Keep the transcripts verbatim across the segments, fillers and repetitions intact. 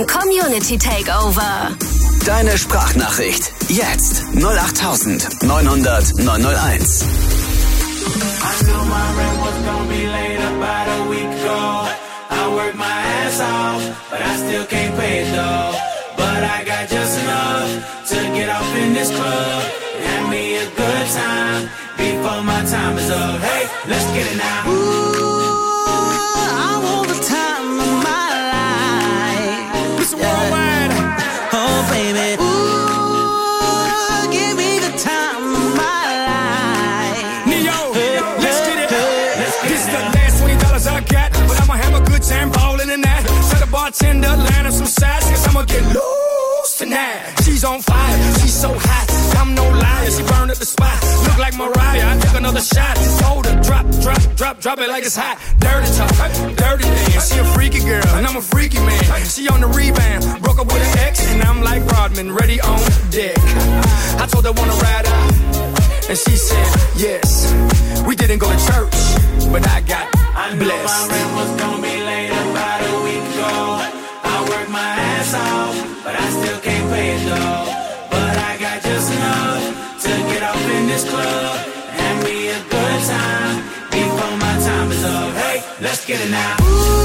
M Community Takeover. Deine Sprachnachricht. Jetzt. null acht neun null null neun null eins. I knew my rent was gonna be late about a week ago. I worked my ass off, but I still can't pay it though. But I got just enough to get off in this club and have me a good time before my time is up. Hey, let's get it now. Ooh, I want the time of my life. Listen, worldwide. Oh, baby. Ooh, give me the time of my life. Neo, let's get it. This is the last twenty dollars I got, but I'ma have a good time ballin' in that. Tell the bartender, line up some sides, cause I'ma get loose tonight. She's on fire, she's so hot, I'm no liar, she burned up the spot. Look like Mariah, I took another shot. Hold her, drop, drop, drop, drop it like it's hot. Dirty talk, dirty dance. She a freaky girl, and I'm a freaky man. She on the rebound, broke up with an ex, and I'm like Rodman, ready on deck. I told her wanna ride out, and she said yes. We didn't go to church, but I got I knew blessed. my rent was gonna be late about a week ago. I worked my ass off, but I still can't pay it though. But I got just enough to get off in this club and have me a good time before my time is up. Hey, let's get it now.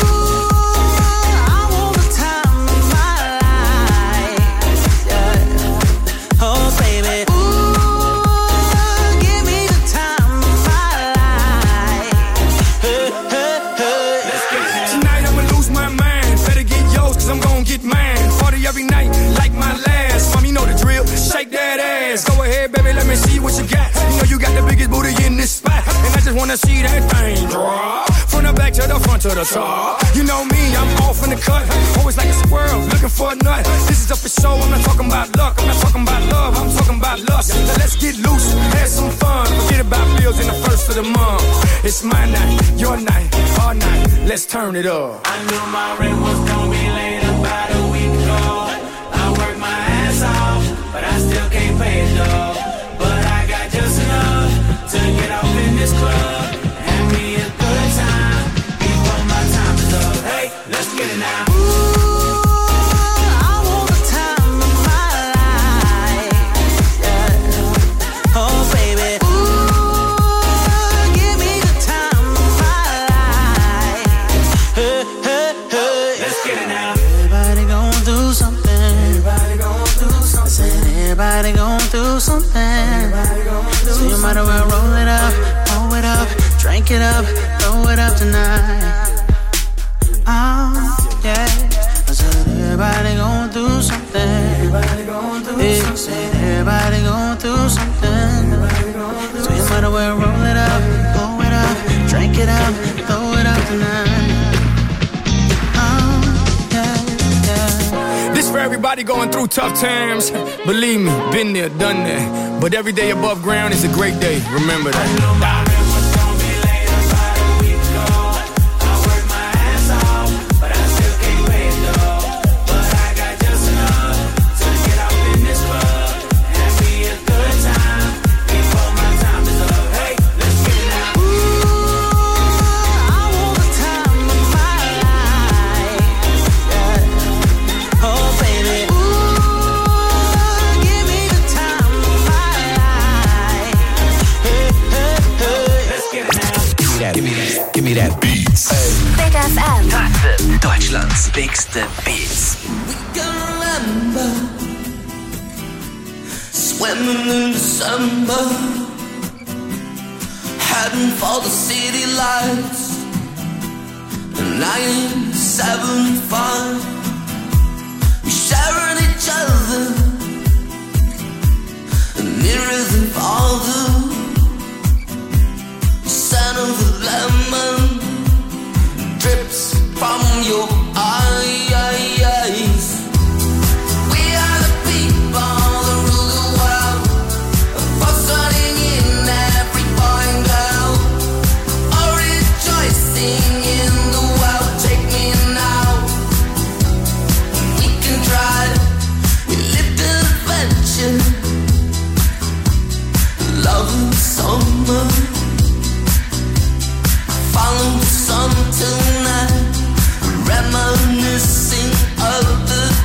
Every night, like my last. Mom, you know the drill. Shake that ass. Go ahead, baby, let me see what you got. You know you got the biggest booty in this spot, and I just wanna see that thing drop from the back to the front to the top. You know me, I'm off in the cut. Always like a squirrel, looking for a nut. This is up for show. I'm not talking about luck. I'm not talking about love. I'm talking about lust. Now let's get loose, have some fun. Forget about bills in the first of the month. It's my night, your night, our night. Let's turn it up. I knew my rent was gonna be late about a week ago. Off, but I still can't pay it though. But I got just enough to get off in this club and have me a good time before my time is up. Hey, let's get it now. Everybody gon' do something. So you might as well roll it up, roll it up, drink it up, throw it up tonight. Oh, yeah. I said everybody gon' do something. Everybody gon' do something. Said everybody gon' do something. So you might as well roll it up, blow it up, drink it up, throw it up tonight. This for everybody going through tough times. Believe me, been there, done that. But every day above ground is a great day. Remember that. Give me that Beats. Big F M. Das sind Deutschlands bigste Beats. We can remember swimming in December, heading for the city lights. nine seven five, we sharing each other, nearer than farther. Scent of the lemon drips from your eyes. We are the people that rule the world, fostering in every boy and girl, all rejoicing in the world. Take me now, we can try. We lived an adventure, love in summer. Follow the sun tonight, reminiscing of the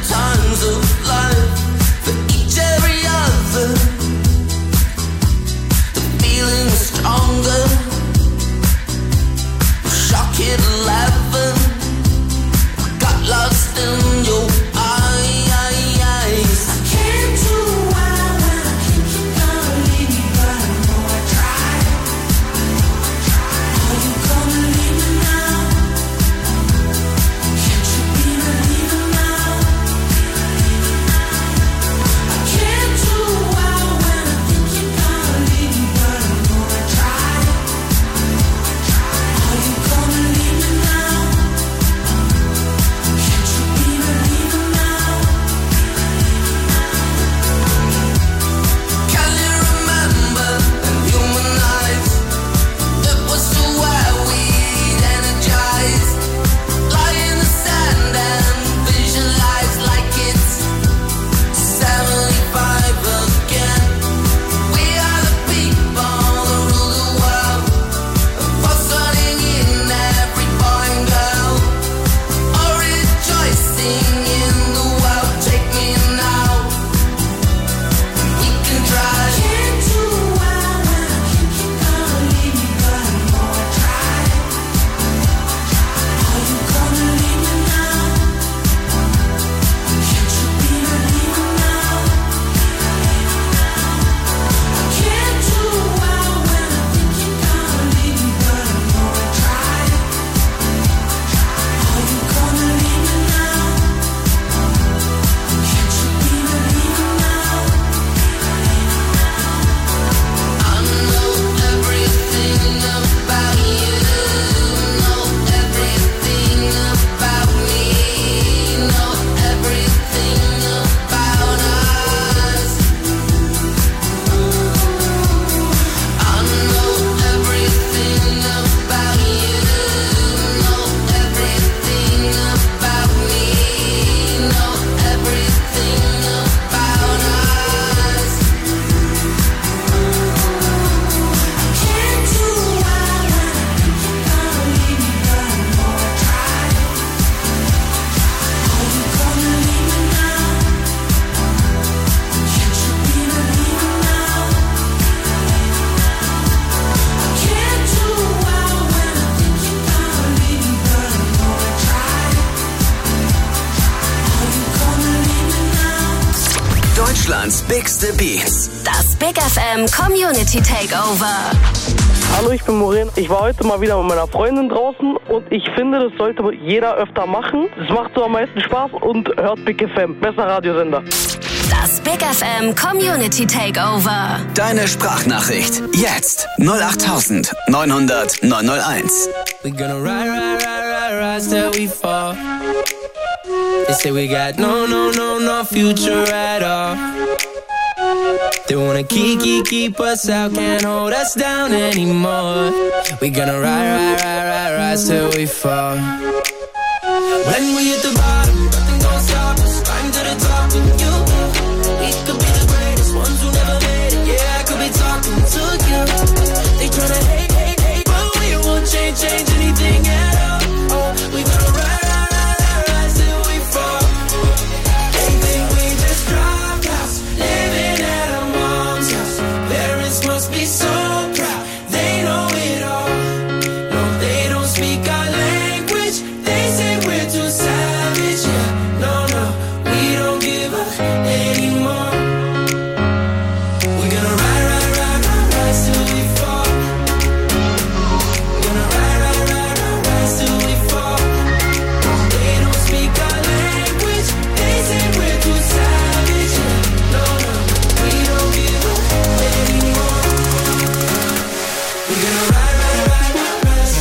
Deutschlands bigste Beats. Das Big F M Community Takeover. Hallo, ich bin Morin. Ich war heute mal wieder mit meiner Freundin draußen und ich finde, das sollte jeder öfter machen. Das macht so am meisten Spaß und hört Big F M. Besser Radiosender. Das Big F M Community Takeover. Deine Sprachnachricht. Jetzt. null acht neun hundert neun null eins. We gonna ride, ride, ride, ride, ride till we fall. They say we got no, no, no, no future at all. They wanna keep, keep, keep us out, can't hold us down anymore. We gonna ride, ride, ride, ride, ride till we fall. When we hit the bottom, nothing gon' stop us. Climb to the top with you. We could be the greatest ones who never made it. Yeah, I could be talking to you. They tryna hate, hate, hate, but we won't change, change anything at all. Oh, we gonna ride, ride, ride, ride, ride till we fall. They think we just dropped out, living at our mom's house. Parents must be so proud, they know it all. No, they don't speak our language. They say we're too savage. Yeah, no, no, we don't give up anymore. We're gonna ride, ride, ride, ride, ride till we fall. We're gonna ride, ride, ride, ride, ride till we fall. They don't speak our language. They say we're too savage. Yeah, no, no, we don't give up anymore. We're gonna ride, ride, ride, ride, ride.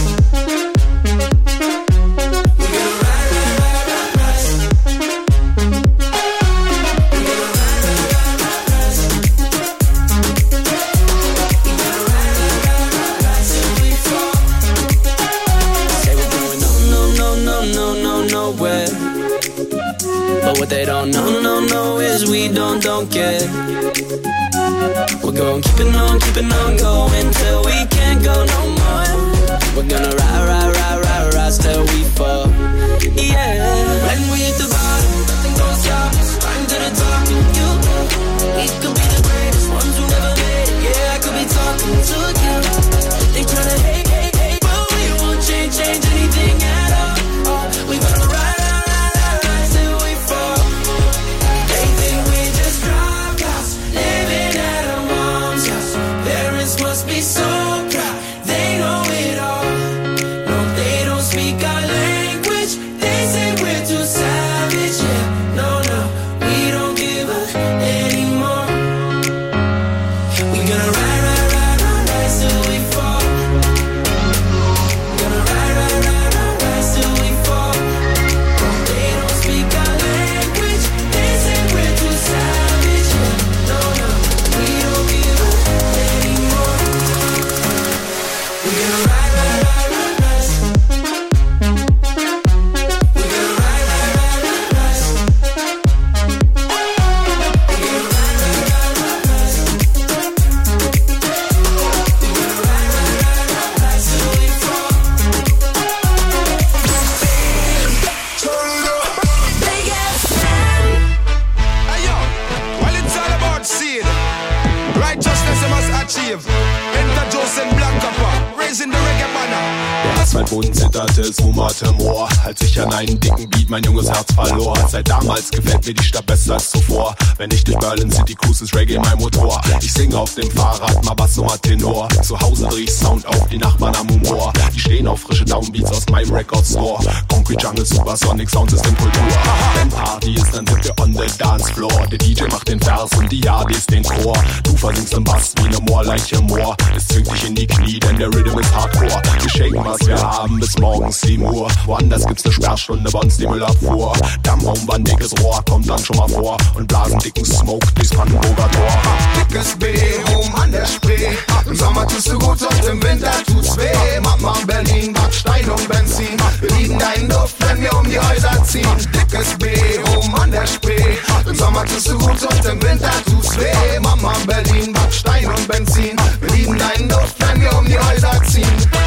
We're gonna ride, ride, ride, ride, ride. We're gonna ride, ride, ride, ride, ride. Say we're going no, no, no, no, no, no, nowhere. But what they don't know, no, no, is we don't, don't care. We're going keeping on, keeping on going till we can't go no more. We're gonna ride, ride, ride, ride, ride till we fall. Yeah. When we hit the bottom, nothing gon' stop us. Climb to the top with you. We could be the greatest ones who never made it. Yeah, I could be talking to you. They tryna hate, hate, hate, but we won't change, change anything at all. Oh, we gonna ride, ride, ride, ride, ride till we fall. They think we just dropped out, living at our mom's house. Parents must be so proud, they know it all. No, they don't speak our language. They say we're too savage. Yeah, no, no, we don't give up anymore. We gonna ride, ride, ride, ride, ride till we fall. Gonna ride, ride, ride, ride, ride till we fall. They don't speak our language. They say we're too savage. Yeah, no, no, we don't give up anymore. We gonna ride, ride, ride, ride, ride. We gonna ride, ride, ride, ride, ride. We gonna ride, ride, ride, ride, ride. We gonna ride, ride, ride, ride, ride till we fall. Big F M. Hey yo, well it's all about seed. Righteousness you must achieve. Enter Joseph Black Copper, raising the reggae banner. Als mein Boden zitterte, es rumorte Moor. Als ich an einen dicken Beat mein junges Herz verlor. Seit damals gefällt mir die Stadt besser als zuvor. Wenn ich durch Berlin City cruise, ist Reggae mein Motor. Ich singe auf dem Fahrrad, mal Bass und mal Tenor. Zu Hause dreh ich Sound auf, die Nachbarn am Humor. Die stehen auf frische Downbeats aus meinem Record Store. Concrete Jungle, Supersonic, Soundsystem, Kultur. Wenn Party ist, dann sind wir on the dance floor. Der D J macht den Vers und die A Ds den Chor. Du versingst im Bass wie ne Moorleiche Moor. Es zwingt dich in die Knie, denn der Rhythm ist Hardcore. Wir shaken, was wir haben, bis morgens sieben Uhr. Woanders gibt's ne Sperrstunde, bei uns die Müllabfuhr. Dammraum, dickes Rohr, kommt dann schon mal vor. Und blasen dicken Smoke durchs Brandenburger Tor. Dickes B, oben an der Spree. Im Sommer tust du gut und im Winter tut's weh. Mama Berlin, Backstein und Benzin. Wir lieben deinen Duft, wenn wir um die Häuser ziehen. Dickes B, oben an der Spree. Im Sommer tust du gut und im Winter tut's weh. Mama Berlin, Backstein und Benzin. Wir lieben deinen Duft, wenn wir um die Häuser ziehen.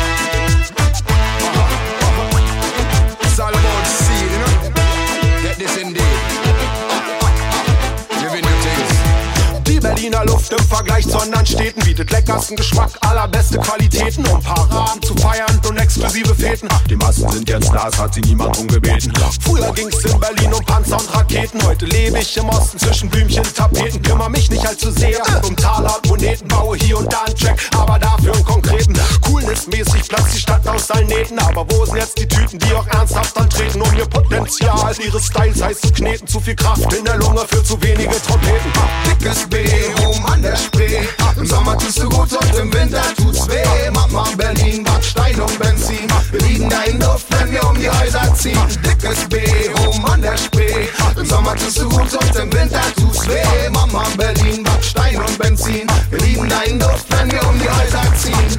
It's all about seed, you know. Get this indeed. Living the things. Die Berliner Luft im Vergleich zur anderen Städten, bietet leckersten Geschmack, allerbeste Qualitäten, um Paraden zu feiern und exklusive Feten. Die Massen sind jetzt Stars, hat sie niemand drum gebeten. Früher ging's in Berlin um Panzer und Raketen, heute lebe ich im Osten zwischen Blümchen, Tapeten. Kümmer mich nicht allzu sehr um Taler und Moneten, baue hier und da einen Track, aber dafür einen konkreten. Coolness-mäßig platzt die Stadt aus allen Nähten, aber wo sind jetzt die Tüten, die auch ernsthaft antreten, um ihr Potenzial ihres Styles heiß zu kneten? Zu viel Kraft in der Lunge für zu wenige Trompeten. Dickes B, oben an der Spree. Im Sommer tust du gut und im Winter tut's weh. Mama Berlin, Backstein und Benzin. Wir lieben deinen Duft, wenn wir um die Häuser ziehen. Dickes B, oben an der Spree. Im Sommer tust du gut und im Winter tut's weh. Mama Berlin, Backstein und Benzin. Wir lieben deinen Duft, wenn wir um die Häuser ziehen.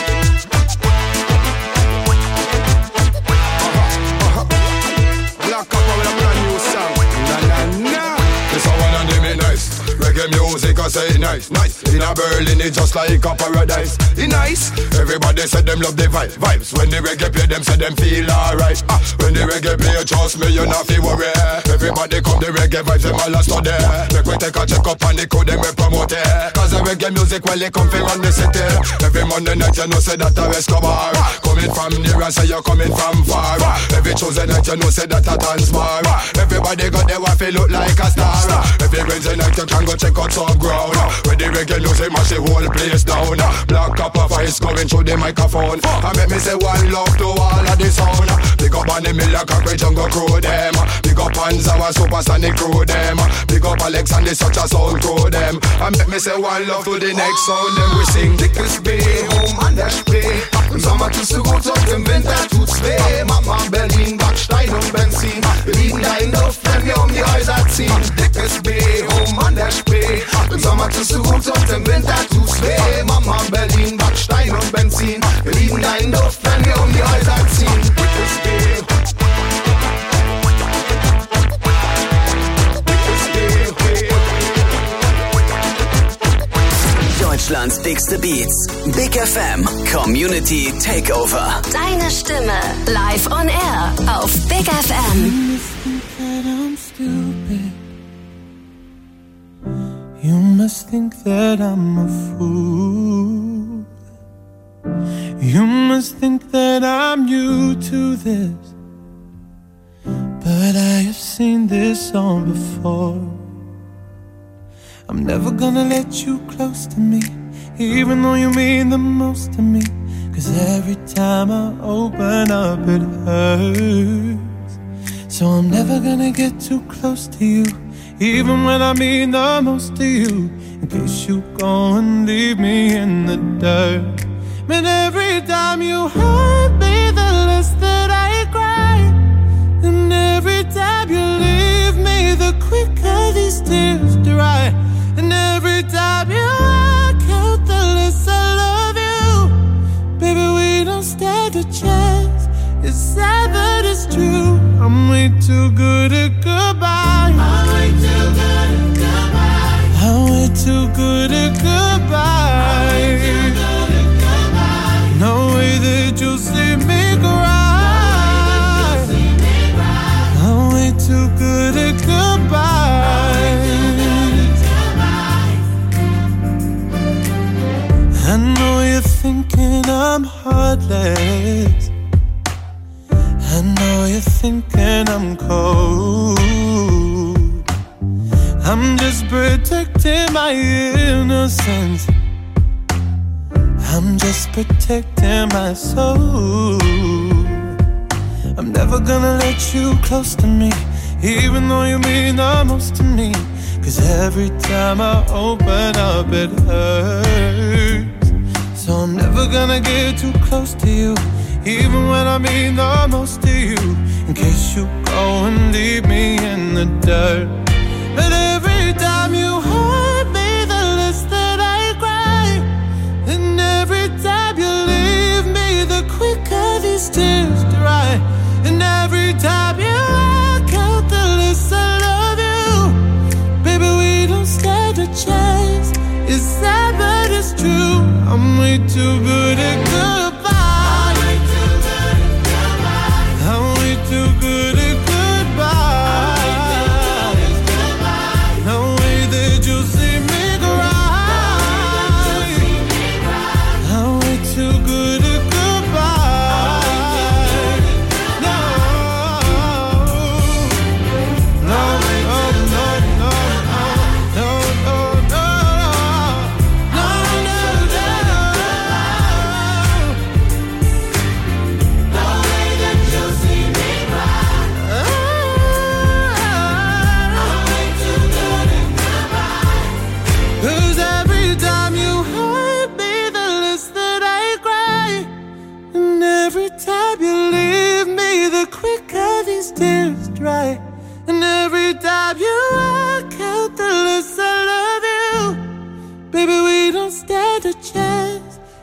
Music, I say nice, nice. In a Berlin, it's just like a paradise. It nice. Everybody said them love the vibe, vibes. When the reggae play, them say them feel alright. Ah, when the reggae play, trust me, you not feel worry. Everybody come the reggae vibes, them all a study. Make we take a check up on the code, them we promote it. Cause the reggae music, well, they come from on the city. Every Monday night, you know, say that a Escobar. Coming from near and say you're coming from far. Every Tuesday night, you know, say that a dance bar. Everybody got their wife, look like a star. Every Wednesday night, you can go check out some ground. When the reggae music mash the whole place down. Black copper voice coming through the microphone. I make me say one love to all of the sound. Big up on the Miller Concrete Jungle crew them. Big up on our supersonic crew them. Big up Alex and the such a sound crew them. I make me say one love to the next sound. Then we sing Dickes B, oben an der Spree. Im Sommer tust du gut und im Winter tut's weh. Mama Berlin, Backstein und Benzin. Wir lieben deinen Duft, wenn wir um die Häuser ziehen. Dickes B, oben an der Spree. Im Sommer tust du gut und im Winter tut's weh. Mama Berlin, Backstein und Benzin. Wir lieben deinen Duft, wenn wir um die Häuser ziehen. Dickes B. Deutschlands dickste Beats. Big F M Community Takeover. Deine Stimme live on air auf Big F M. You must think that I'm a fool. You must think that I'm new to this. But I have seen this all before. I'm never gonna let you close to me, even though you mean the most to me. Cause every time I open up it hurts. So I'm never gonna get too close to you, even when I mean the most to you, in case you go and leave me in the dirt. And every time you hurt me, the less that I cry. And every time you leave me, the quicker these tears dry. And every time you walk out, the less I love you. Baby, we don't stand a chance. It's sad that it's true. I'm way too good at goodbye. I'm way too good at goodbye. I'm way too good at goodbye. No way that you'll see me cry. I'm way too good at goodbye. I know you're thinking I'm heartless. I know you're thinking I'm cold. I'm just protecting my innocence. I'm just protecting my soul. I'm never gonna let you close to me, even though you mean the most to me. Cause every time I open up it hurts. So I'm never gonna get too close to you, even when I mean the most to you, in case you go and leave me in the dirt. But every time you hurt me, the less that I cry. And every time you leave me, the quicker these tears dry. And every time you walk out, the less I love you. Baby, we don't stand a chance. It's sad but it's true. I'm way too good at goodbye. I'm way too good at goodbye. I'm way too good at goodbye. No way that you'll see me cry.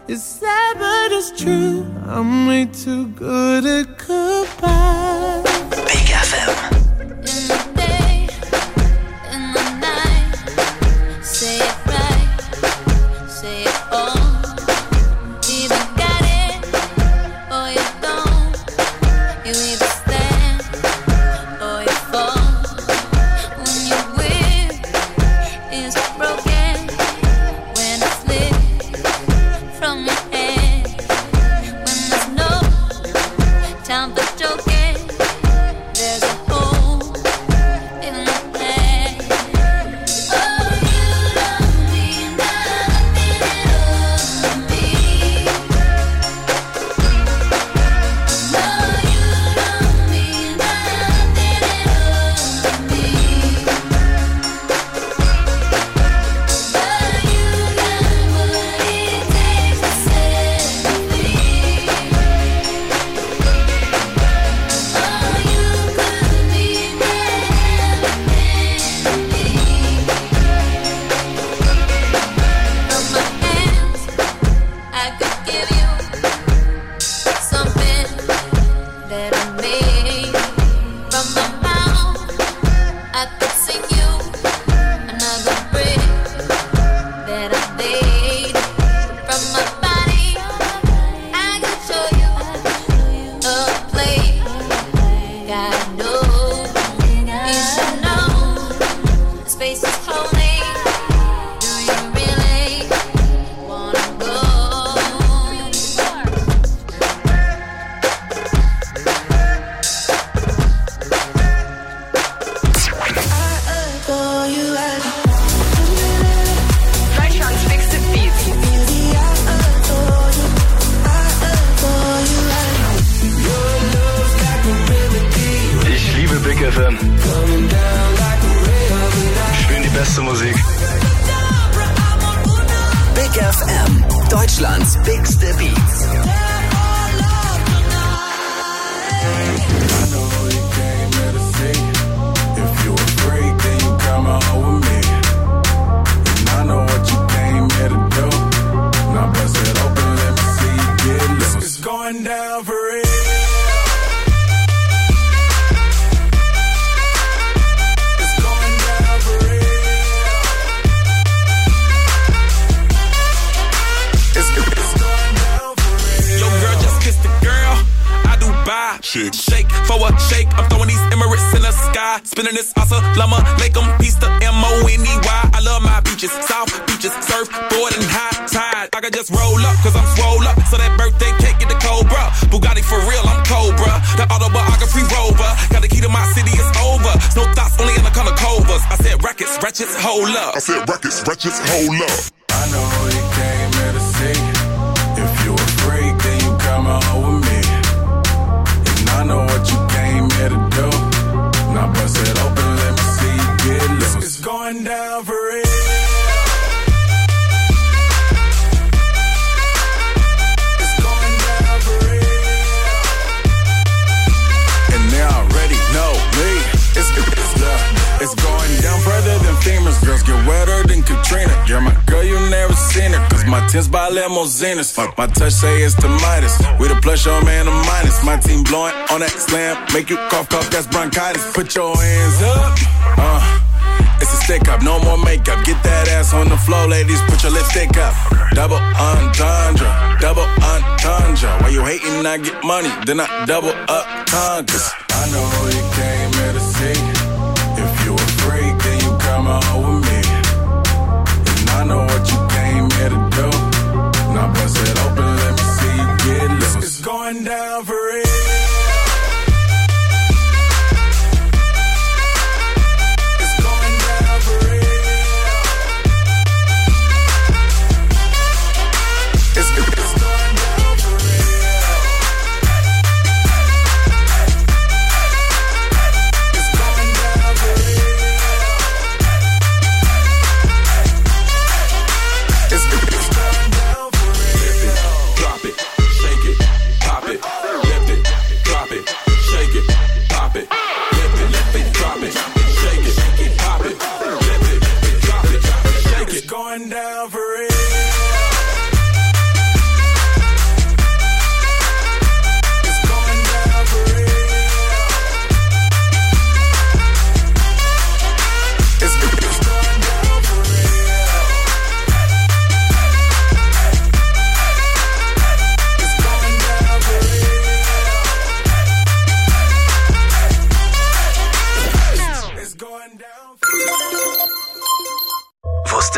It's sad but it's true, I'm way too good at goodbye. Big F M. In the day, in the night, say it right, say it all. Either got it or you don't. You either stand or you fall. When your wig is broken, when it's lit from your head, when there's no time for joking, there's a hole in the plan. Oh, you don't mean nothing at all to me. No, you don't mean nothing at all to me. But you got what it takes to set me free. Oh, you could be everything to me. From my hands, I could give you something that I made. From my mouth, I could sing you another brick that I made. From my body, I could show you a place. Gotta know, you should know, space is holy. Do you really wanna go? Deutschlands bigste Beats. Ich liebe Big F M. Spielen die beste Musik. Big F M. Deutschlands bigste Beats. If you a freak, then you come on with me. And I know what you came here to do. Now bust it open, let me see you get loose. It's going down for real. It's going down for real. It's, it's going down for real. Yo, girl, just kissed the girl. I do buy. Shake. Shake for a shake. I'm throwing these Emirates in the sky. Spinning this Assalamu alaikum. Peace to M O N E Y. I love my beaches. South beaches. Surfboard and high tide. I can just roll up cause I'm swole up. So that birthday cake get the Cobra. Bugatti for real, I'm Cobra. The autobiography rover. Got the key to my city, it's over. No thoughts, only in the color covers. I said rackets, wretches, hold up. I said rackets, wretches, hold up. I know you came here to see. If you a freak, then you come on with me. And I know what you came here to do. Now bust it open, let me see you get loose. It's going down for real. It's going down for real. And they already know me. It's, it's, uh, it's going down further than famous. Girls get wetter than Katrina. You're my girl, you never seen her. Cause my tins by limousines. My, my touch say it's the Midas. We the plus, your man, a minus. My team blowing on that slam. Make you cough, cough, that's bronchitis. Put your hands up. Uh, it's a stick up, no more makeup. Get that ass on the floor, ladies. Put your lipstick up. Double entendre, double entendre. While you hating, I get money. Then I double up conquers. I know you came here to see. If you a freak, then you come on with me. And I know what you came here to do. Now bust it open, let me see you get loose. It's going down for real. It's going down for real. It's, it's going down for real. It's going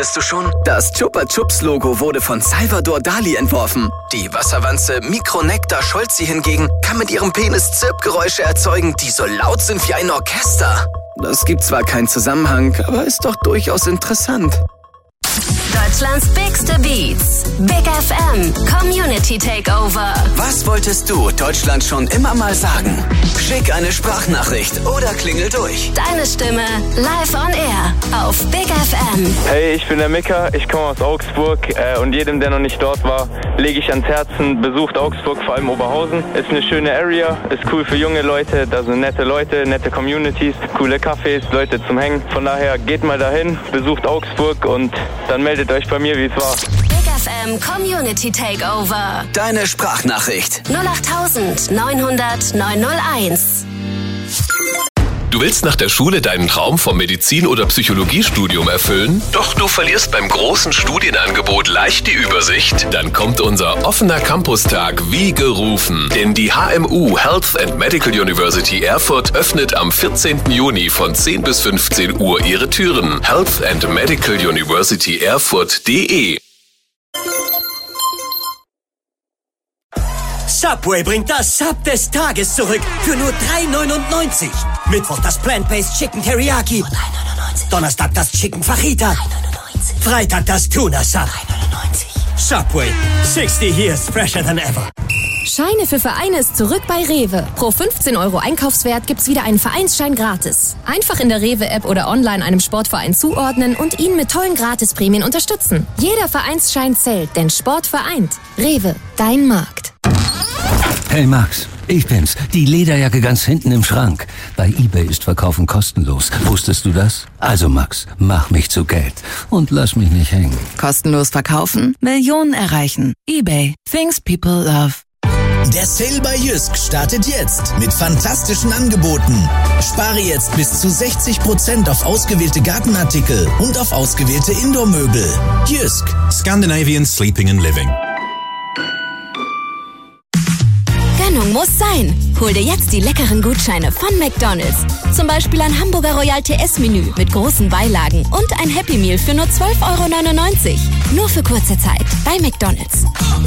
Wusstest du schon? Das Chupa Chups Logo wurde von Salvador Dali entworfen. Die Wasserwanze Micronectar Scholzi hingegen kann mit ihrem Penis Zirpgeräusche erzeugen, die so laut sind wie ein Orchester. Das gibt zwar keinen Zusammenhang, aber ist doch durchaus interessant. Deutschlands bigste Beats. Big F M Community Takeover. Was wolltest du Deutschland schon immer mal sagen? Schick eine Sprachnachricht oder klingel durch. Deine Stimme live on air auf Big F M. Hey, ich bin der Mika, ich komme aus Augsburg äh, und jedem, der noch nicht dort war, lege ich ans Herzen, besucht Augsburg, vor allem Oberhausen. Ist eine schöne Area, ist cool für junge Leute, da sind nette Leute, nette Communities, coole Cafés, Leute zum Hängen. Von daher geht mal dahin, besucht Augsburg und dann meldet euch bei mir, wie es war. Big F M Community Takeover. Deine Sprachnachricht. null acht neun null null neun null eins. Du willst nach der Schule deinen Traum vom Medizin- oder Psychologiestudium erfüllen? Doch du verlierst beim großen Studienangebot leicht die Übersicht? Dann kommt unser offener Campustag wie gerufen. Denn die H M U Health and Medical University Erfurt öffnet am vierzehnten Juni von zehn bis fünfzehn Uhr ihre Türen. health and medical university erfurt punkt de. Subway bringt das Sub des Tages zurück für nur drei neunundneunzig. Mittwoch das Plant-Based Chicken Teriyaki. drei neunundneunzig. Donnerstag das Chicken Fajita. drei neunundneunzig. Freitag das Tuna Sub. drei neunundneunzig. Subway. sixty years fresher than ever. Scheine für Vereine ist zurück bei Rewe. Pro fünfzehn Euro Einkaufswert gibt's wieder einen Vereinsschein gratis. Einfach in der Rewe-App oder online einem Sportverein zuordnen und ihn mit tollen Gratisprämien unterstützen. Jeder Vereinsschein zählt, denn Sport vereint. Rewe, dein Markt. Hey Max, ich bin's, die Lederjacke ganz hinten im Schrank. Bei eBay ist Verkaufen kostenlos. Wusstest du das? Also Max, mach mich zu Geld und lass mich nicht hängen. Kostenlos verkaufen? Millionen erreichen. eBay. Things people love. Der Sale bei Jysk startet jetzt mit fantastischen Angeboten. Spare jetzt bis zu sechzig Prozent auf ausgewählte Gartenartikel und auf ausgewählte Indoor-Möbel. Jysk. Scandinavian Sleeping and Living. Gönnung muss sein. Hol dir jetzt die leckeren Gutscheine von McDonald's. Zum Beispiel ein Hamburger Royal T S-Menü mit großen Beilagen und ein Happy Meal für nur zwölf Euro neunundneunzig. Nur für kurze Zeit bei McDonald's.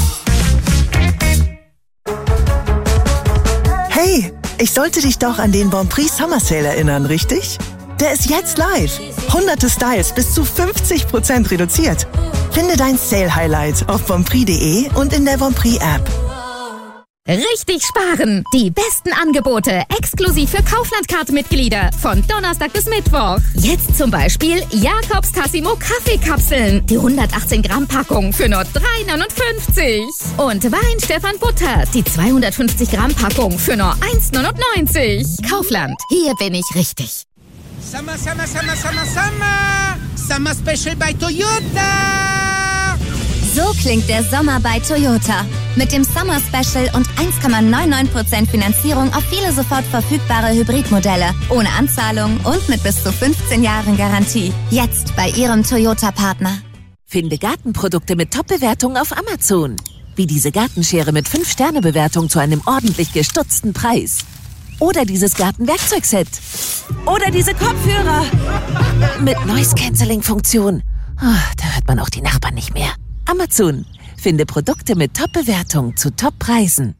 Hey, ich sollte dich doch an den Bonprix Summer Sale erinnern, richtig? Der ist jetzt live. Hunderte Styles bis zu fünfzig Prozent reduziert. Finde dein Sale-Highlight auf bonprix punkt de und in der Bonprix App. Richtig sparen! Die besten Angebote exklusiv für Kaufland-Card-Mitglieder von Donnerstag bis Mittwoch. Jetzt zum Beispiel Jakobs Tassimo Kaffeekapseln, die hundertachtzehn Gramm Packung für nur drei neunundfünfzig. Und Wein Stefan Butter, die zweihundertfünfzig Gramm Packung für nur eins neunundneunzig. Kaufland, hier bin ich richtig. Summer, Summer, Summer, Summer, Summer! Summer Special bei Toyota! So klingt der Sommer bei Toyota. Mit dem Summer Special und eins Komma neunundneunzig Prozent Finanzierung auf viele sofort verfügbare Hybridmodelle. Ohne Anzahlung und mit bis zu fünfzehn Jahren Garantie. Jetzt bei Ihrem Toyota-Partner. Finde Gartenprodukte mit Top-Bewertungen auf Amazon. Wie diese Gartenschere mit fünf Sterne Bewertung zu einem ordentlich gestutzten Preis. Oder dieses Gartenwerkzeugset. Oder diese Kopfhörer. Mit Noise-Canceling-Funktion. Oh, da hört man auch die Nachbarn nicht mehr. Amazon. Finde Produkte mit Top-Bewertung zu Top-Preisen.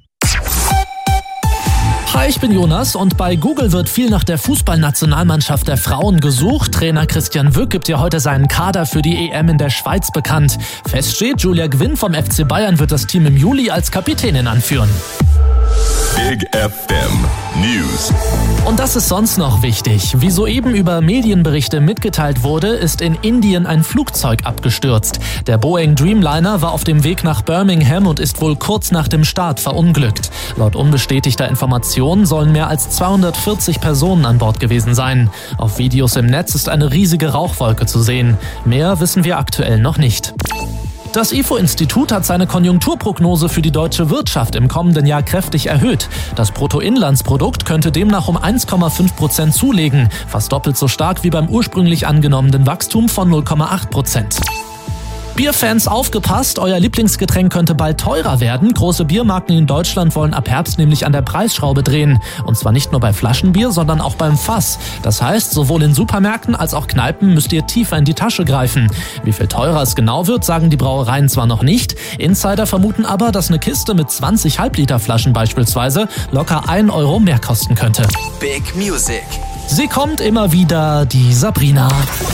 Hi, ich bin Jonas und bei Google wird viel nach der Fußballnationalmannschaft der Frauen gesucht. Trainer Christian Wück gibt ja heute seinen Kader für die E M in der Schweiz bekannt. Fest steht, Julia Gwinn vom F C Bayern wird das Team im Juli als Kapitänin anführen. Big F M News. Und das ist sonst noch wichtig. Wie soeben über Medienberichte mitgeteilt wurde, ist in Indien ein Flugzeug abgestürzt. Der Boeing Dreamliner war auf dem Weg nach Birmingham und ist wohl kurz nach dem Start verunglückt. Laut unbestätigter Informationen sollen mehr als zweihundertvierzig Personen an Bord gewesen sein. Auf Videos im Netz ist eine riesige Rauchwolke zu sehen. Mehr wissen wir aktuell noch nicht. Das I F O-Institut hat seine Konjunkturprognose für die deutsche Wirtschaft im kommenden Jahr kräftig erhöht. Das Bruttoinlandsprodukt könnte demnach um eins Komma fünf Prozent zulegen, fast doppelt so stark wie beim ursprünglich angenommenen Wachstum von null Komma acht Prozent. Bierfans, aufgepasst, euer Lieblingsgetränk könnte bald teurer werden. Große Biermarken in Deutschland wollen ab Herbst nämlich an der Preisschraube drehen. Und zwar nicht nur bei Flaschenbier, sondern auch beim Fass. Das heißt, sowohl in Supermärkten als auch Kneipen müsst ihr tiefer in die Tasche greifen. Wie viel teurer es genau wird, sagen die Brauereien zwar noch nicht. Insider vermuten aber, dass eine Kiste mit zwanzig Halbliter-Flaschen beispielsweise locker ein Euro mehr kosten könnte. Big Music. Sie kommt immer wieder, die Sabrina.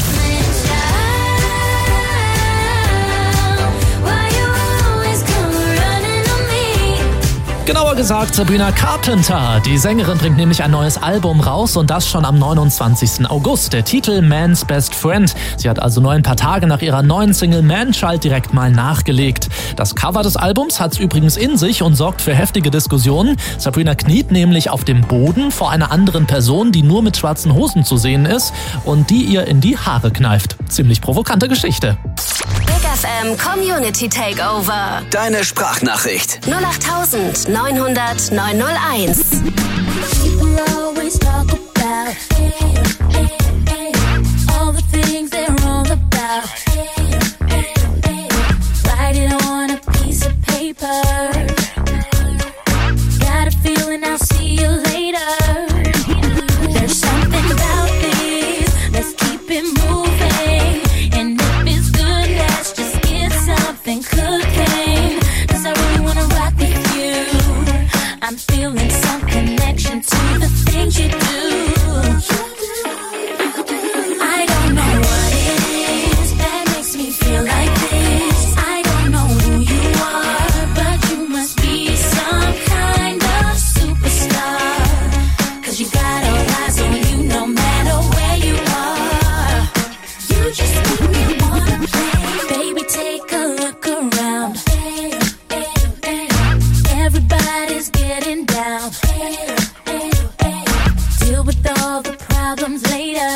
Genauer gesagt Sabrina Carpenter. Die Sängerin bringt nämlich ein neues Album raus und das schon am neunundzwanzigsten August. Der Titel Man's Best Friend. Sie hat also nur ein paar Tage nach ihrer neuen Single Man-Child direkt mal nachgelegt. Das Cover des Albums hat's übrigens in sich und sorgt für heftige Diskussionen. Sabrina kniet nämlich auf dem Boden vor einer anderen Person, die nur mit schwarzen Hosen zu sehen ist und die ihr in die Haare kneift. Ziemlich provokante Geschichte. Big F M Community Takeover. Deine Sprachnachricht. null acht neunhundert neunhunderteins. People always talk about all the things they're wrong about. Write it on a piece of paper. Got a feeling I'll see you later. There's something about this. Let's keep it moving. And if it's good, let's just get something cooking. 'Cause I really wanna rock with you. I'm feeling some connection to the things you do. I don't know what it is that makes me feel like this. I don't know who you are, but you must be some kind of superstar. 'Cause you got all eyes on you no matter where you are. You just make me wanna play. Baby, take a look around. Everybody's getting down. Deal with all the problems later.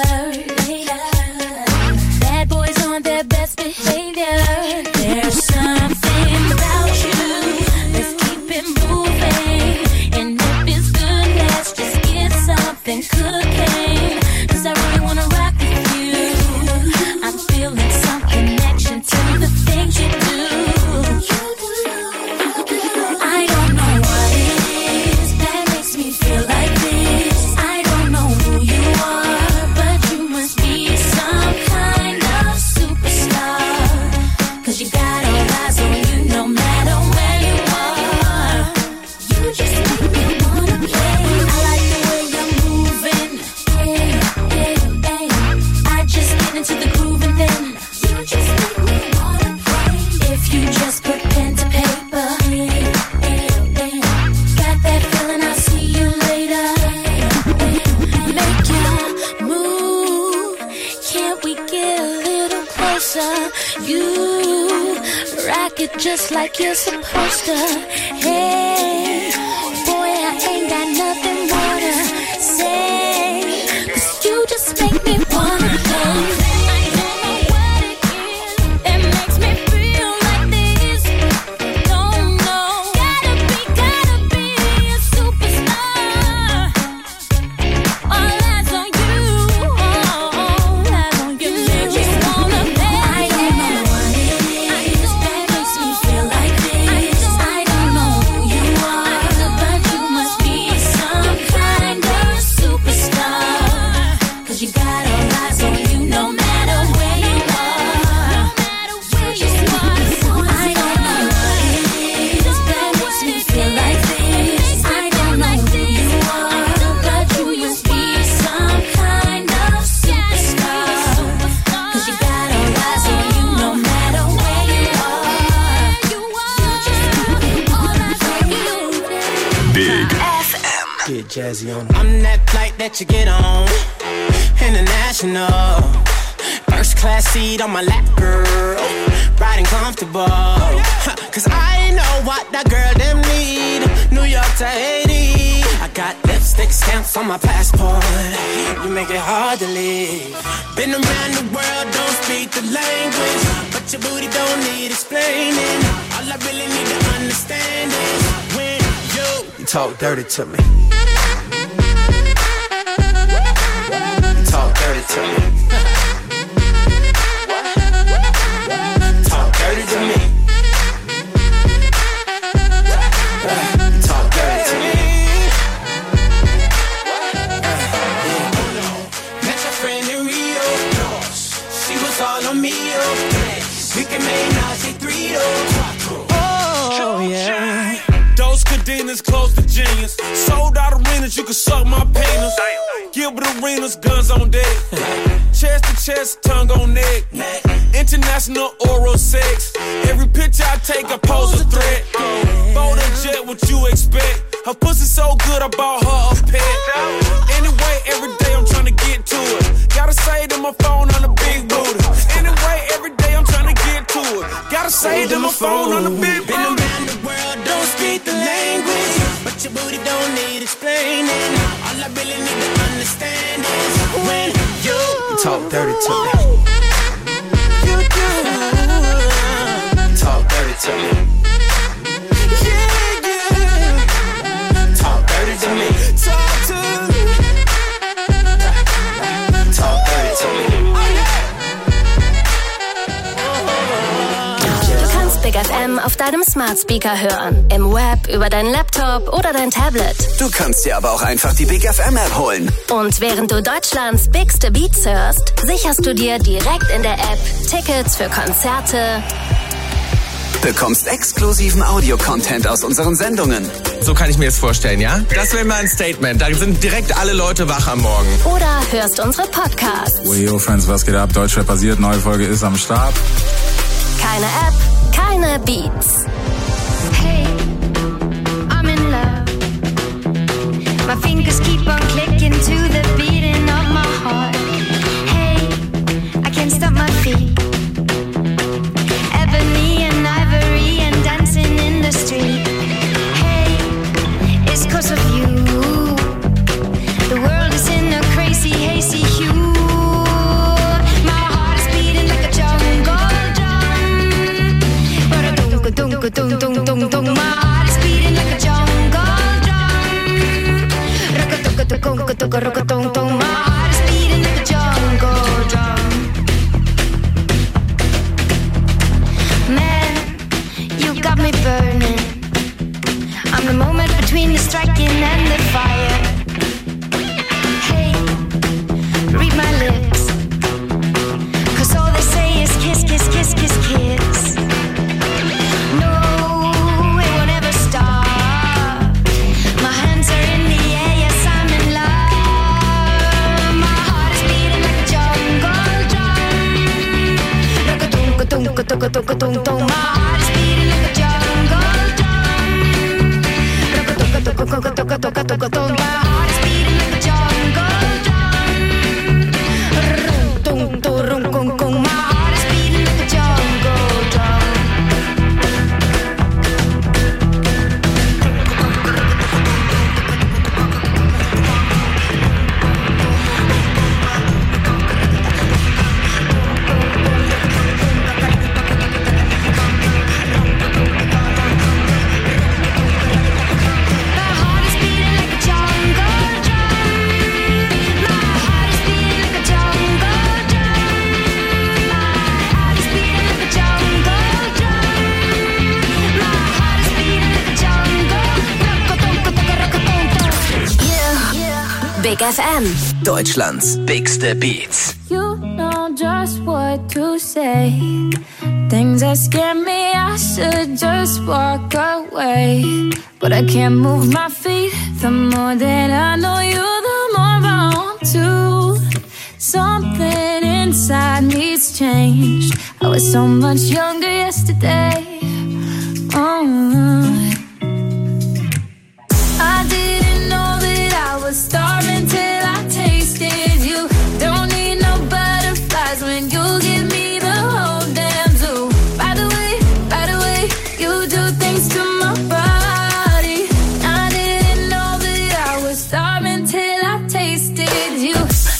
Bad boys on their best behavior. There's something about you. Let's keep it moving. And if it's good, let's just get something cooking. 'Cause I really wanna rock with you. I'm feeling some connection to the things you do. I don't know what it is that makes me feel like this. I don't know who you are, but you must be some kind of superstar. 'Cause you got all eyes on you no matter where you are. You just make me wanna play. I like the way you're moving. Hey, hey, hey. I just get into the groove and then you just make me wanna play. If you just put pen to paper. Got that feeling, I'll see you later. Make your move. Can't we get a little closer? You rock it just like you're supposed to. Hey, boy, I ain't got nothing more to say. 'Cause you just make me wanna play. Jazzy on. I'm that flight that you get on, international. First class seat on my lap, girl, riding comfortable. Cause I know what that girl them need. New York to Haiti, I got lipstick stamps on my passport. You make it hard to leave. Been around the world, don't speak the language, but your booty don't need explaining. All I really need to understand is when you, you talk dirty to me. Talk dirty to me. Talk dirty. is close to genius. Sold out arenas, you can suck my penis. Gilbert Arenas, guns on deck. Chest to chest, tongue on neck. International oral sex. Every picture I take, I pose a threat. Bold and jet, what you expect? Her pussy so good, I bought her a pet. Anyway, every day I'm trying to get to it. Gotta say to my phone on the big booty. Anyway, every day I'm trying to get to it. Gotta say to my phone on the big booty. Been around the world, don't speak the language, but your booty don't need explaining. All I really need to understand is when you talk dirty to me. You do. Talk dirty to me. Yeah, yeah. Talk dirty to me. Talk to me. Talk dirty to me. Du kannst Big F M auf deinem Smart Speaker hören, im Web, über deinen Laptop oder dein Tablet. Du kannst dir aber auch einfach die Big F M App holen. Und während du Deutschlands bigste Beats hörst, sicherst du dir direkt in der App Tickets für Konzerte, bekommst exklusiven Audio-Content aus unseren Sendungen. So kann ich mir das vorstellen, ja? Das wäre mal ein Statement. Da sind direkt alle Leute wach am Morgen. oder hörst unsere Podcasts. Yo, Friends, was geht ab? Deutschrap basiert, neue Folge ist am Start. Keine App, keine Beats. Hey, I'm in love. My fingers keep on clicking to the beating of my heart. Hey, I can't stop my feet. Ebony and ivory and dancing in the street. Hey, it's 'cause of you. The world is in a crazy, hazy hue. My heart is beating like a jungle drum. Dum dum dum dum dum. My heart is beating like a jungle drum. Rock-a-tuk-a-tuk-a-tuk-a-rock-a-tum-tum. My heart is beating like a jungle drum. Man, you got me burning. I'm the moment between the striking and the fire. Hey, read my lips, 'cause all they say is kiss, kiss, kiss, kiss, kiss. No, it won't ever stop. My hands are in the air, yes, I'm in love. My heart is beating like a jungle drum. Rock-a-tunk-a-tunk-a-tunk-a-tunk-a-tunk-tunk. My heart is beating like a jungle drum. Rock-a-tunk-a-tunk-a-tunk-a-tunk-a-tunk. My heart is beating like a jungle drum. Rum-tung-tung-rum-kung-kung. My heart is beating like a jungle drum. Big F M. Deutschlands bigste Beats. You know just what to say. Things that scare me, I should just walk away. But I can't move my feet. The more that I know you, the more I want to. Something inside me's changed. I was so much younger yesterday. Oh, I didn't know that I was starving till I tasted you. Don't need no butterflies when you give me the whole damn zoo. By the way, by the way, you do things to my body. I didn't know that I was starving till I tasted you.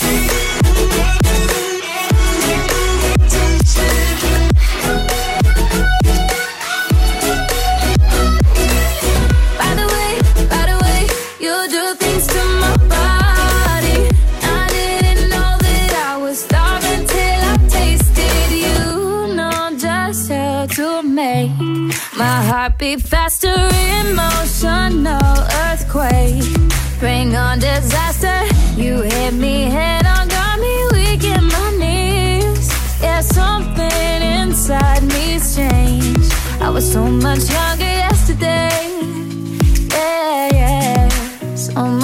By the way, by the way, you do things to my body. I didn't know that I was starving till I tasted you. Know just how to make my heart beat faster. Emotional earthquake, bring on disaster. You hit me head on, got me weak in my knees. Yeah, something inside me's changed. I was so much younger yesterday. Yeah.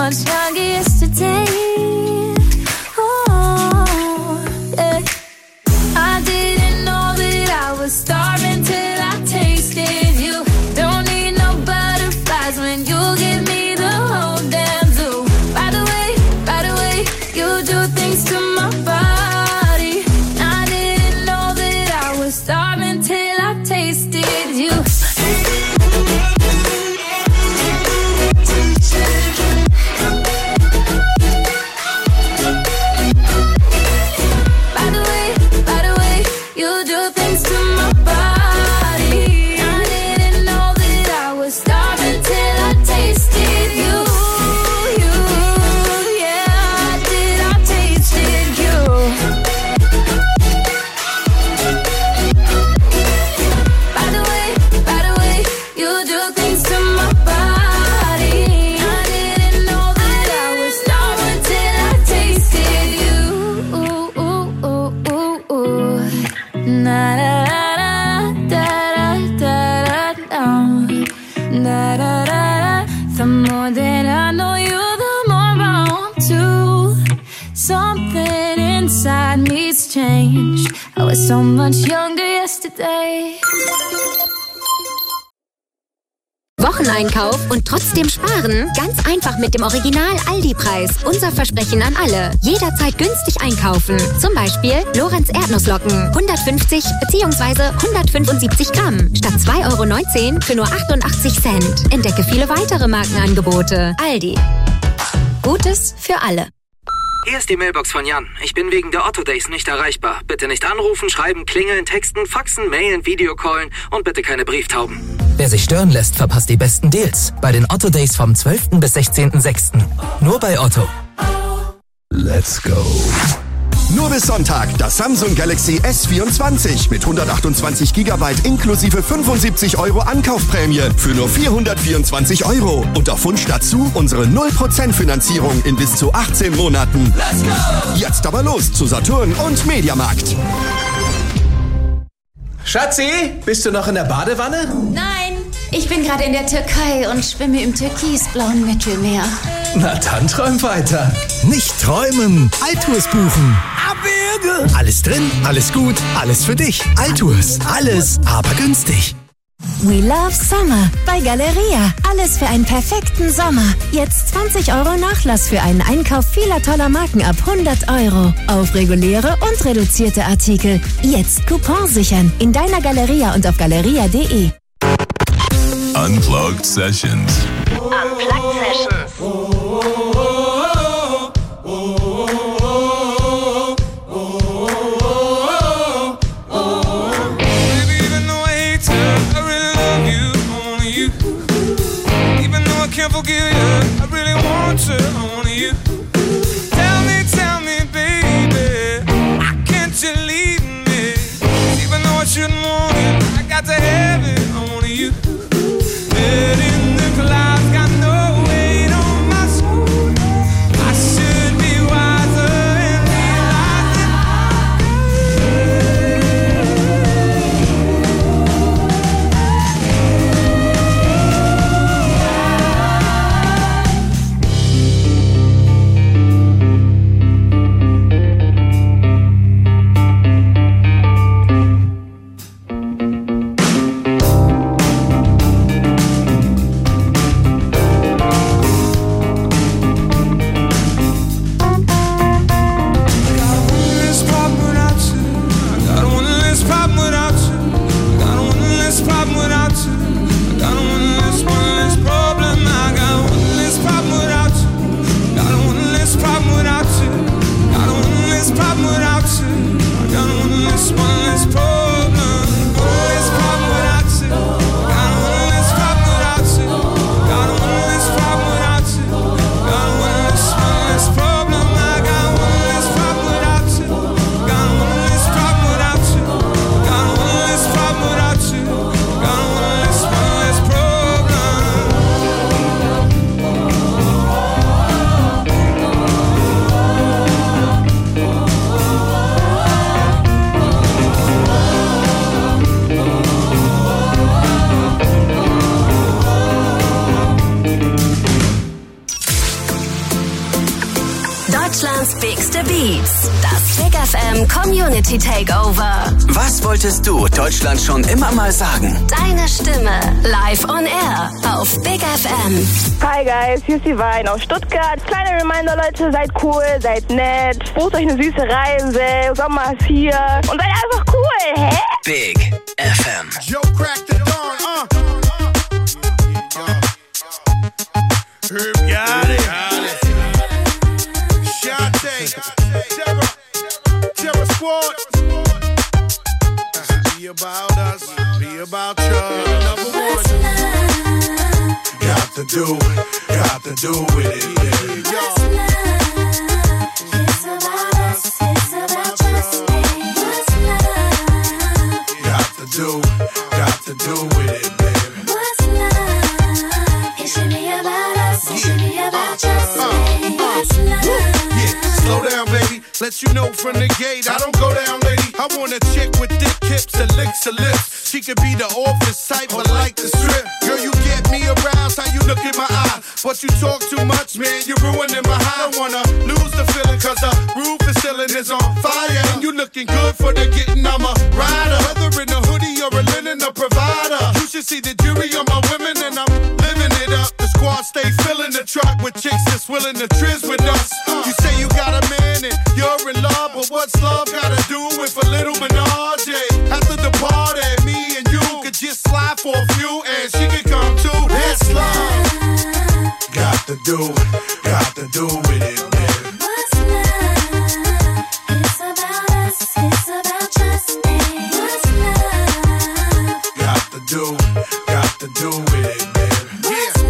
much younger yesterday. Oh, yeah. I didn't know that I was starving till I tasted you. Don't need no butterflies when you give me the whole damn zoo. By the way, by the way, you do things to my body. I didn't know that I was starving till I tasted you. I was so much younger yesterday. Wocheneinkauf und trotzdem sparen? Ganz einfach mit dem Original Aldi-Preis. Unser Versprechen an alle. Jederzeit günstig einkaufen. Zum Beispiel Lorenz Erdnusslocken. hundertfünfzig bzw. hundertfünfundsiebzig Gramm. Statt zwei Euro neunzehn für nur achtundachtzig Cent. Entdecke viele weitere Markenangebote. Aldi. Gutes für alle. Hier ist die Mailbox von Jan. Ich bin wegen der Otto Days nicht erreichbar. Bitte nicht anrufen, schreiben, klingeln, texten, faxen, mailen, Videocallen und bitte keine Brieftauben. Wer sich stören lässt, verpasst die besten Deals. Bei den Otto Days vom zwölften bis sechzehnten sechsten Nur bei Otto. Let's go. Nur bis Sonntag das Samsung Galaxy S vierundzwanzig mit hundertachtundzwanzig Gigabyte inklusive fünfundsiebzig Euro Ankaufprämie für nur vierhundertvierundzwanzig Euro. Und auf Wunsch dazu unsere null Prozent Finanzierung in bis zu achtzehn Monaten. Let's go! Jetzt aber los zu Saturn und Mediamarkt. Schatzi, bist du noch in der Badewanne? Nein, ich bin gerade in der Türkei und schwimme im türkisblauen Mittelmeer. Na dann träum weiter. Nicht träumen, Altours buchen. Abwürge. Alles drin, alles gut, alles für dich. Altours, alles, aber günstig. We love Summer bei Galeria. Alles für einen perfekten Sommer. Jetzt zwanzig Euro Nachlass für einen Einkauf vieler toller Marken ab hundert Euro. Auf reguläre und reduzierte Artikel. Jetzt Coupon sichern. In deiner Galeria und auf galeria punkt de. Unplugged Sessions. Unplugged Sessions. Can't forgive you, I really want to own you. Tell me, tell me, baby, why can't you leave me? Even though I shouldn't want it, I got to have it on you. Dead in the clouds, got no weight on my soul. I should be wiser and realize it. Deutschlands bigste Beats. Das Big F M Community Takeover. Was wolltest du Deutschland schon immer mal sagen? Deine Stimme live on air auf Big F M. Hi guys, hier ist die Wein aus Stuttgart. Kleiner Reminder, Leute, seid cool, seid nett, bucht euch eine süße Reise, Sommer ist hier und seid einfach cool, hä? Big F M. Joe cracked the dawn, uh. Herb got it. Shantae, Terror, Terror Squad. Be about us, be about you. Number one. Got to do, got to do with it. Yeah, y'all. It's about us, it's about us, baby. What's love? Got to do, got to do with it, baby. What's love? It should be about us, it should be about us, baby. What's love? Yeah, slow down, baby. Let you know from the gate, I don't go down, lady. I want a chick with thick hips and licks her lips. She could be the office type, but like the strip. Girl, you get me aroused, how you look in my eye. But you talk too much, man, you're ruining my high. I don't wanna lose the feeling, cause the roof is ceiling is on fire. And you looking good for the getting, I'm a rider. Whether in a hoodie or a linen, a provider. You should see the jury on my women, and I'm living it up. The squad stay filling the truck with chicks that's willing to trizz with us. You say you got a man and you're in love, but what's love gotta do with a little menage? After the party, me and you could just slide for a few, and she could come too. That's love. Got to do, got to do with it, man. What's love? It's about us, it's about just me. What's love? Got to do, got to do with it, man. What's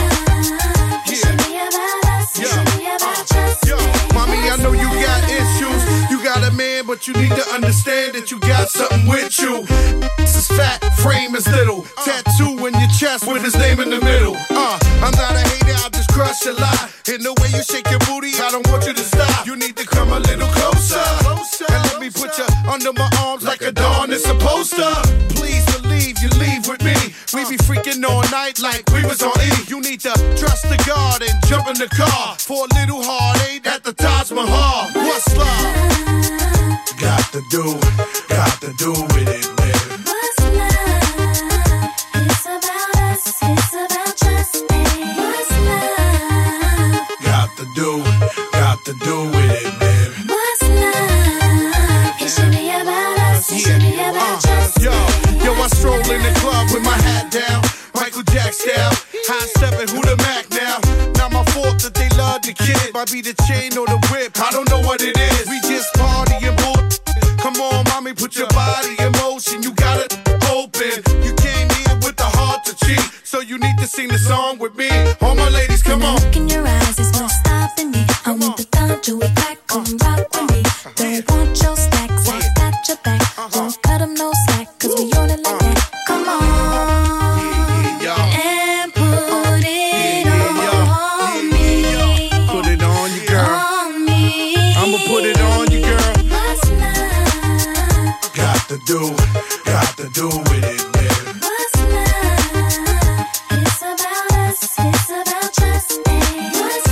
love? It should be about us, it should be about just Yo, mommy, I know you got issues. You got a man, but you need to understand that you got something with you. This is fat, frame is little. Tattoo in your chest with his name in the middle. Uh, I'm not a hater, I'll just crush a lot. In the way you shake your booty, I don't want you to stop. You need to come a little closer. And let me put you under my arms like a dawn is supposed to. Please believe you leave with me. We be freaking all night like we was on E. You need to trust the God and jump in the car for a little heartache at the Taj Mahal. What's love? Got to do, got to do with it, baby. What's love? It's about us, it's about just me. What's love? Got to do, got to do with it, baby. What's love? It should be about us, it should be about just Yo, me. yo, I stroll in the club with my hat down, Michael Jack style, high stepping, who the Mac now? Not my fault that they love the kid. Might be the chain or the whip, I don't know what it is. We just party and bull. Come on, mommy, put your body in motion. You got it open. You came here with the heart to cheat, so you need to sing the song with me. All my ladies, come on. Look in your eyes, there's no stopping me. I want the thought you would back on rock with me. Don't want your stacks, I got your back. Don't cut them no slack, cause we on it like that. Come on, and put it on me. Put it on you, girl. On me. I'ma put it on you, girl. What's love? Got to do, got to do with it, baby. What's love? It's about us, it's about just me. What's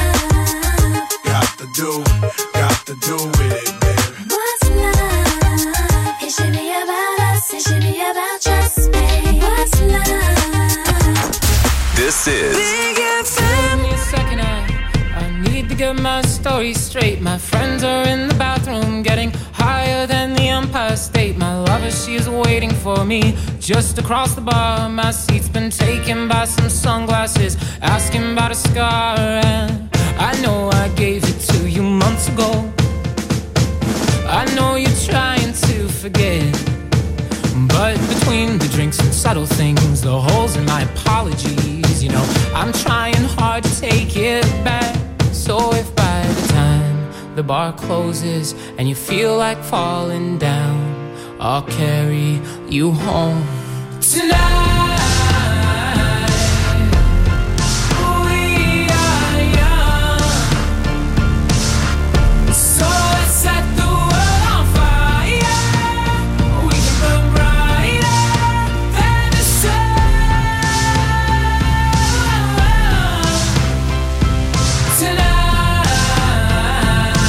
love? Got to do, got to do with it, baby. What's love? It should be about us, it should be about just me. What's love? This is Big F M. Give me a second, I, I need to get my story straight. My friends are in the bathroom getting higher than the Empire State. My lover, she is waiting for me just across the bar. My seat's been taken by some sunglasses, asking about a scar. And I know I gave it to you months ago. I know you're trying to forget, but between the drinks and subtle things, the holes in my apologies, you know, I'm trying hard to take it back. So if by the time the bar closes and you feel like falling down, I'll carry you home tonight. Tonight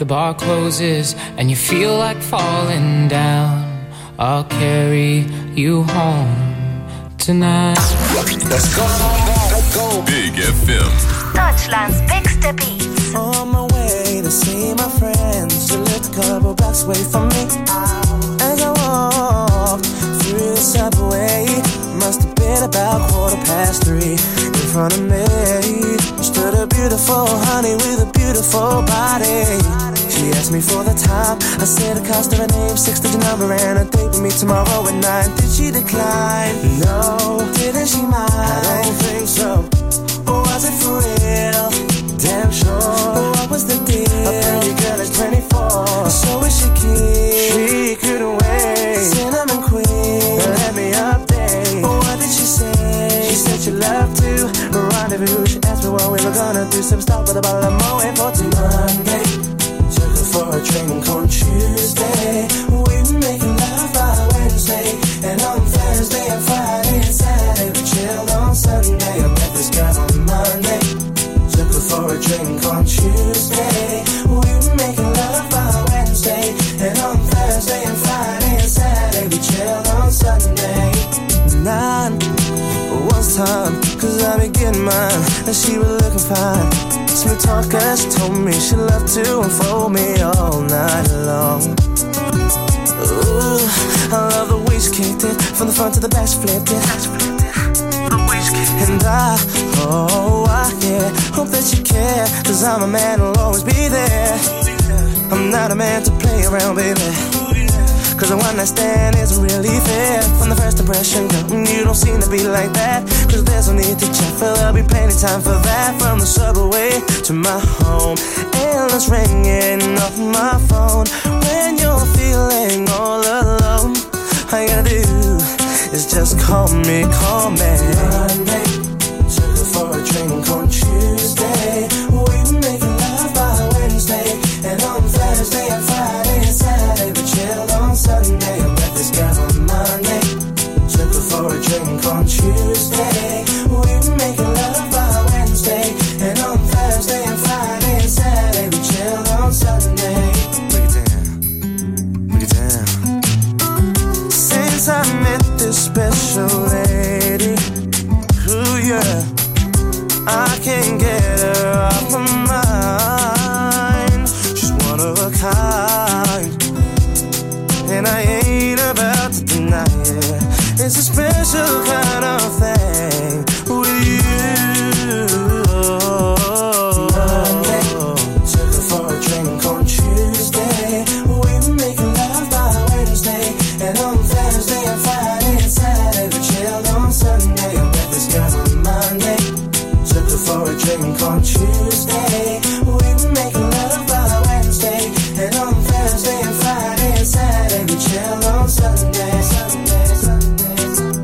bar closes and you feel like falling down, I'll carry you home tonight. Let's go, let's go. Big F M. Deutschlands bigste Beats. On my way to see my friends, you lived a couple blocks away from me. As I walked through the subway, must have been about quarter past three. In front of me stood a beautiful honey with a beautiful body. She asked me for the time. I said the cost of her name, six-digit number, and a date with me tomorrow at nine. Did she decline? No. Didn't she mind? I don't think so. Or was it for real? Damn sure. What was the deal? A pretty girl is twenty-four. So is she keen? She couldn't wait. Cinnamon queen, let me update. What did she say? She said she loved to rendezvous. She asked me what we were gonna do. Some stop with a bottle of Moet for two Monday. Took her for a drink on Tuesday. We were making love by Wednesday. And on Thursday and Friday and Saturday we chilled on Sunday. I met this girl on Monday. Took her for a drink on Tuesday. We were making love by Wednesday. And on Thursday and Friday and Saturday we chilled on Sunday. Nine was time, cause I be getting mine. And she was looking fine. Smooth talker, she told me she loved to unfold me all night long. Ooh, I love the way she kicked it. From the front to the back, she flipped it. And I, oh, I, yeah, hope that you care. Cause I'm a man who'll always be there. I'm not a man to play around, baby. Cause a one night stand isn't really fair. From the first impression, girl, you don't seem to be like that. Cause there's no need to check, for there'll be plenty time for that. From the subway to my home, endless ringing off my phone. When you're feeling all alone, all you gotta do is just call me, call me. Monday, took her for a drink on Tuesday. We were making love by Wednesday. And on Thursday and Friday and Saturday we chilled on Sunday. I met this girl on Monday. Took her for a drink on Tuesday. We were making love by Wednesday. And on Thursday and Friday and Saturday we chilled on Sunday. Break it down, break it down. Since I met this special lady, ooh yeah, I can't get her off my mind. She's one of a kind, and I ain't about to deny it. It's a special kind of thing with you. Monday, took her for a drink on Tuesday. We were making love by Wednesday. And on Thursday and Friday and Saturday we chilled on Sunday. I met this girl on Monday. Took her for a drink on Tuesday. We were making love by Wednesday. And on Thursday and Friday and Saturday we chilled on Sunday. Sunday, Sunday,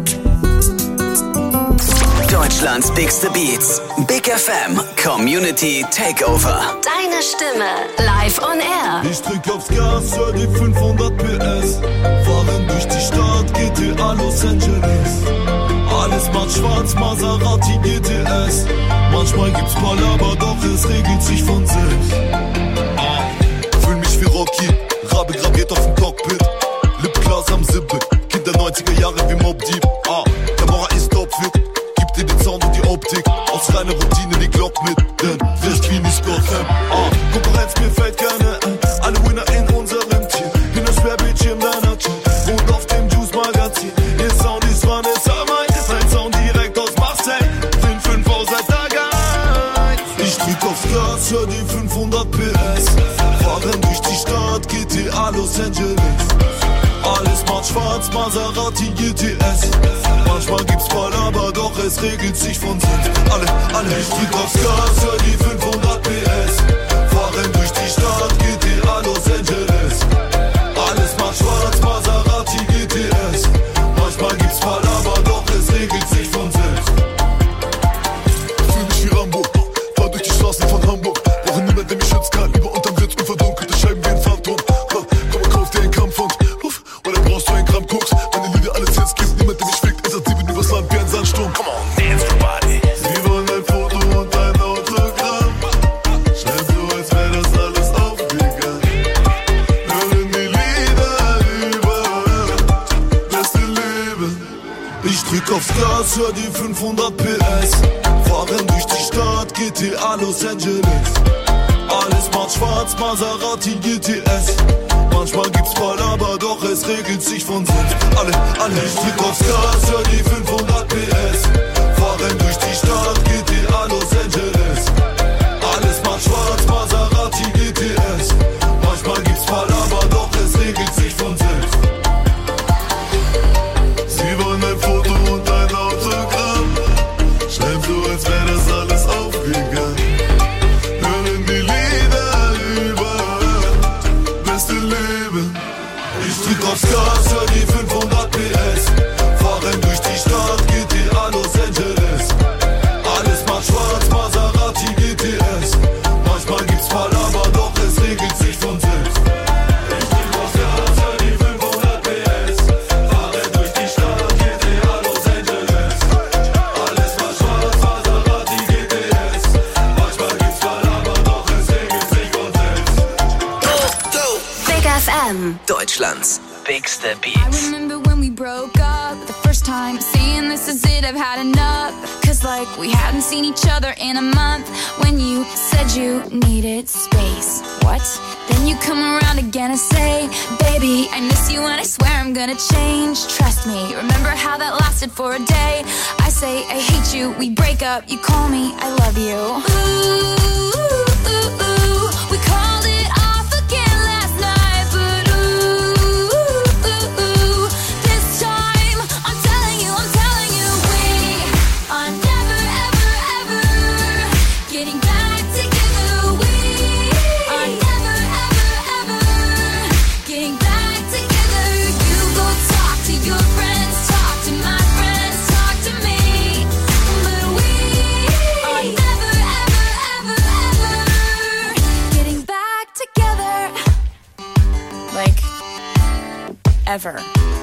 Sunday. Deutschlands bigste Beats. Big F M Community Takeover. Deine Stimme live on air. Ich drück aufs Gas, hör die fünfhundert P S. Fahren durch die Stadt, G T A Los Angeles. Alles macht schwarz, Maserati G T S. Manchmal gibt's Palaver, doch es regelt sich von selbst. Ah, fühl mich wie Rocky, Rabe graviert auf dem Cockpit. Lipglas am Sippe, Kinder neunziger Jahre wie Mob Deep. Ah, Kamera ist topfit, gib dir den Sound und die Optik. Aus reiner Routine die Glock mit, denn frisch Queen ist Gotham. Ah, Konkurrenz mir fällt keine ein, alle Winner in unserem Team. Bin das Schwerbildschirm deiner Team und auf dem Juice-Magazin. Ihr Sound ist Vanessa Mai, mein Sound direkt aus Marseille. Den fünf V seit Tag eins. Ich drück aufs Gas, hör die fünfhundert P S. Fahren durch die Stadt, G T A Los Angeles. Alles macht schwarz, Maserati G T S. Manchmal gibt's Palaver, doch es regelt sich von selbst. Alle, alle, ich drück aufs Gas, hör die fünfhundert P S. Fahren durch die Stadt, G T A Los Angeles. Alles macht schwarz, Maserati G T S. Manchmal gibt's Palaver, doch es regelt sich von selbst. Fühl mich wie Rambo, fahr durch die Straßen von Hamburg. Brauche niemand, der mich schützt kann. Über unterm Sitz unverdunkelte Scheiben wie ein Phantom. Komm, kauf dir einen Kampf und uff, oder brauchst du einen Gramm Koks? Meine Lieder alles jetzt gibt, niemand, der mich fickt. Es hat sieben übers Land wie ein Sandsturm. Come on, dance everybody. Sie wollen ein Foto und ein Autogramm. Schnell so, als wär das alles aufgegangen. drück aufs Gas, hör die fünfhundert P S. Fahren durch die Stadt, G T A Los Angeles. Alles macht schwarz, Maserati G T S. Manchmal gibt's Ball, aber doch es regelt sich von selbst. Alle, alle, ich drück aufs Gas, hör die fünfhundert P S. Fahren durch die Stadt, G T A Los Angeles. Alles macht schwarz, Maserati G T S. Manchmal gibt's Ball, aber doch es regelt sich von selbst. Sie wollen ein Foto und ein Autogramm. Schreib so, als wäre das alles aufgegangen. Hören die Lieder über beste Leben. Ich drück aufs Gas, hör die fünfhundert P S. Fahren durch die Stadt, G T A Los Angeles. Alles macht schwarz, Maserati G T S. Manchmal gibt's Fall, aber doch es regelt sich von selbst. Ich drück aufs Gas, hör die fünfhundert P S. Fahren durch die Stadt, G T A Los Angeles. Alles macht schwarz, Maserati G T S. Manchmal gibt's Fall, aber doch es regelt sich von selbst. Big F M. Deutschlands bigste I Beats. remember when we broke up the first time, saying this is it, I've had enough. Cause like we hadn't seen each other in a month. When you said you needed space. What? Then you come around again and say, baby, I miss you and I swear I'm gonna change. Trust me, remember how that lasted for a day. I say I hate you, we break up, you call me, I love you. Ooh, ooh, ooh, ooh. We called it off again last night, but ooh, ooh, ooh. This time, I'm telling you, I'm telling you, we are never, ever, ever getting back together. We are never, ever, ever getting back together. You go talk to your friends, talk to my friends, talk to me, but we are never, ever, ever, ever getting back together. Like, ever.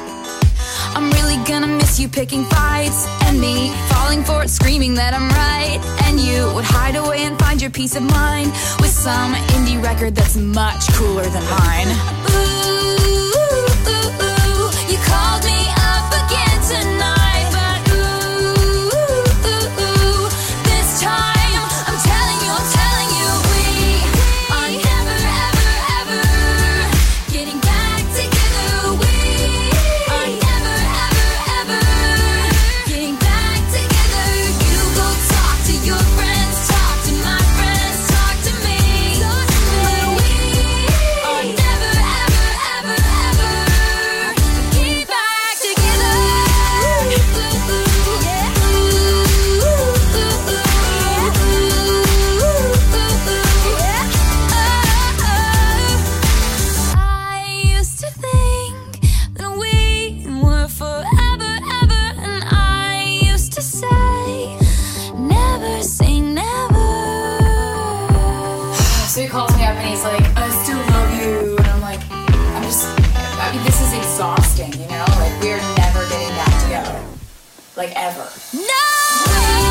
I'm really gonna miss you picking fights and me falling for it, screaming that I'm right. And you would hide away and find your peace of mind with some indie record that's much cooler than mine. Ooh, ooh, ooh. You called me up again tonight, but ooh, ooh, ooh. This time, I'm telling you, I'm telling you, we are never, ever, ever getting back together. We are never, ever, ever getting back together. You go talk to your friends, talk to my friends, talk to me, but we are never, ever, ever, ever getting back together. I used to think that we were forever, ever, and I used to say, never say never. So he calls me up and he's like, I still love you. And I'm like, I'm just, I mean, this is exhausting, you know? Like, we're never getting back together. Like, ever. No!